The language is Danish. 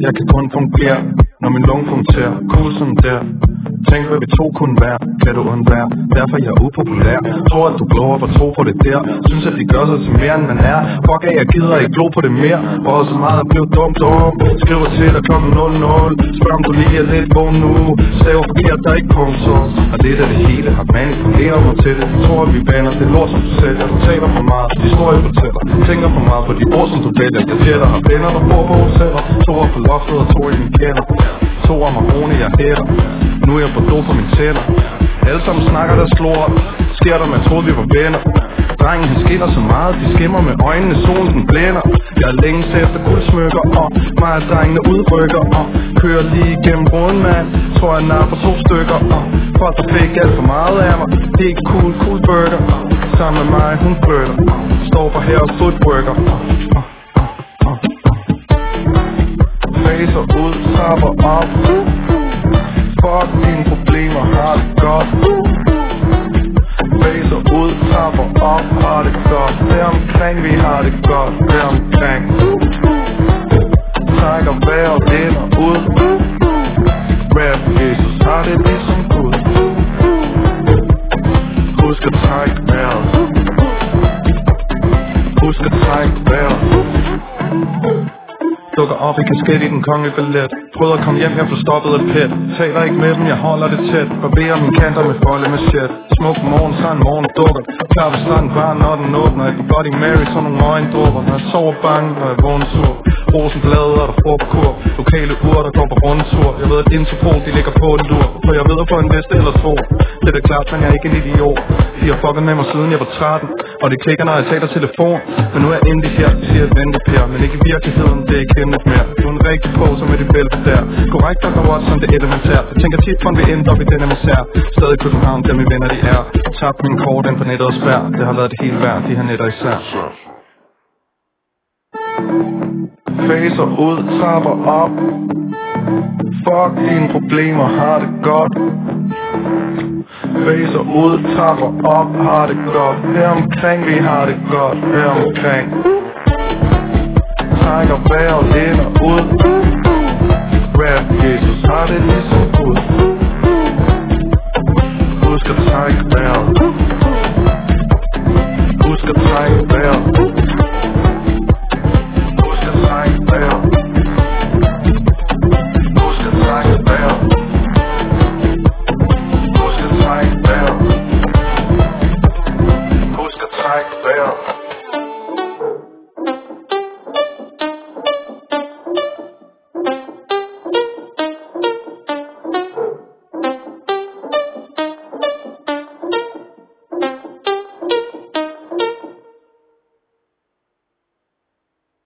Jeg kan kun fungere, når min lunge punkterer. Cool som der. Tænk hvad vi to kunne være, kan du undvære. Derfor jeg er upopulær. Tror at du glor op og tro på det der. Synes at de gør sig til mere end man er. Fuck af jeg gider ikke glo på det mere. Og så meget at blive dumt. Skriver til dig klokken 00. Spørg om du lige er lidt vågen nu. Staver forkert der er ikke punktum. Og lidt af det hele har manipuleret mig til det. Tror at vi baner det lort som du sælger. Du taler for meget, historie fortæller. Tænker for meget på de ord som du vælger. Jeg tæller har venner der bor på hoteller. To er på loftet og to i min kælder. To er marone jeg hætter. Nu er jeg på do på mine tænder. Alle sammen snakker der slår op. Sker der man troede vi var venner. Drengen han skinner så meget. De skimmer med øjnene, solen den blænder. Jeg er længe efter guldsmykker. Og mig og drengene udrykker. Og kører lige igennem runden mand. Tror jeg nar for 2 stykker. Og folk der fik alt for meget af mig. Helt cool burger. Sammen med mig hun flytter. Står for her og footworker. Facer ud, trapper op. Fuck dine problemer, har det godt. Facer ud, trapper op, har det godt. Deromkring, vi har det godt. Deromkring. Trækker vejret ind og ud. Rap Jesus har det ligesom Gud. Husk at trække vejret. Husk at trække vejret. Dukker op i kasket i den kongelige ballet. Prøver at komme hjem, jeg får stoppet af pet. Taler ikke med dem, jeg holder det tæt. Barberer mine kanter med folde med shit. Smuk morgen, så en morgen dukker. Klar ved starten bare når den åbner. Jeg kan Bloody Mary, så nogle øjendråber. Når jeg sover bange, når jeg vågner sur. Rosenblade og der får på kur. Lokale ur, der går på rundtur. Jeg ved at Interpol, de ligger på en lur. For jeg ved at få en vest eller 2. Det er klart, men jeg er ikke en idiot. De har fucket med mig siden jeg var 13. Og det klikker når jeg tager telefon. Men nu er jeg endelig her, de siger vente Per. Men ikke i virkeligheden, det er ikke hemmeligt mere. Du er en rigtig på, som er det bælte der. Korrekt og Watson, det er elementært. Jeg tænker tit på en vil ende op i denne misær. Stadig i København, der mine venner de er. Tabt min kort ind på nettet og spær. Det har været det hele værd, de her netter især. Facer ud, trapper op. Fuck dine problemer, har det godt. Facer ud, trapper op, har det godt. Heromkring, vi har det godt. Heromkring. Trækker vejret ind og ud. Rap Jesus har det ligesom Gud. Husk at trække vejret.